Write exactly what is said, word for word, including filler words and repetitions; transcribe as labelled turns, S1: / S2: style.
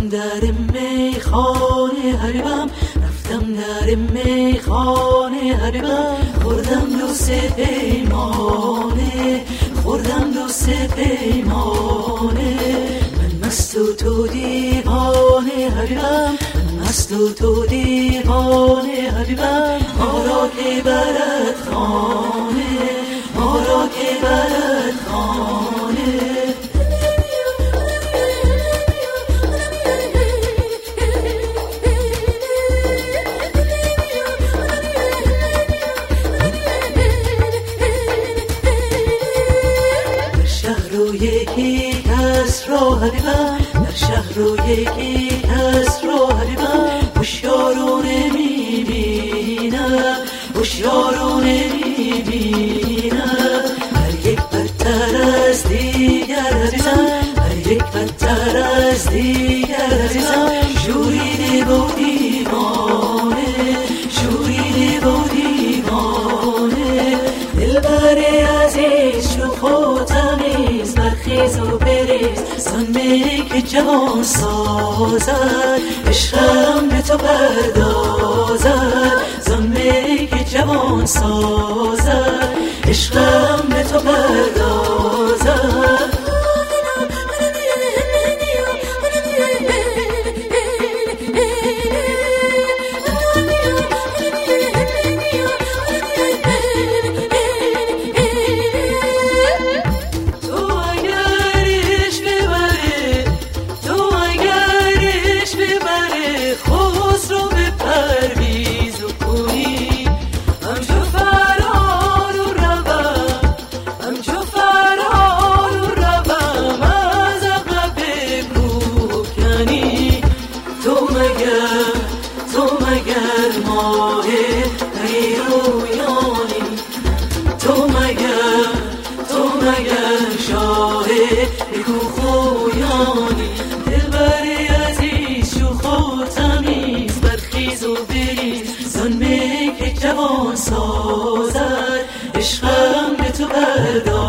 S1: رفتم در میخانه هربم، رفتم در میخانه هربم، خوردم دو سه پیمانه، خوردم دو سه پیمانه. من مست و تو دیوانه هربم، من مست و تو دیوانه هربم. ما را که برد خانه، ما را که برد خانه. یکی کس را هربم، در شهر رو یکی کس را هربم. هوشیارو نمیبینم، هوشیارو نمیبینم. هر یک بدتر از دیگر عزیزم، هر یک بدتر از دیگر عزیزم. شوریده و دیوانه، شوریده و دیوانه. دلبر عزیز شوخ و تمیز، برخیز و بریز زان می که جوان سازد. عشقم به تو پردازد، زان می که جوان سازد. عشقم به تو پردازد. تو مگر ماه پیرویانی، تو مگر تو مگر شاه نکوخویانی. دلبر عزیز شوخ و تمیز، برخیز و بریز زان می که جوان سازد. عشقم به تو پردازد.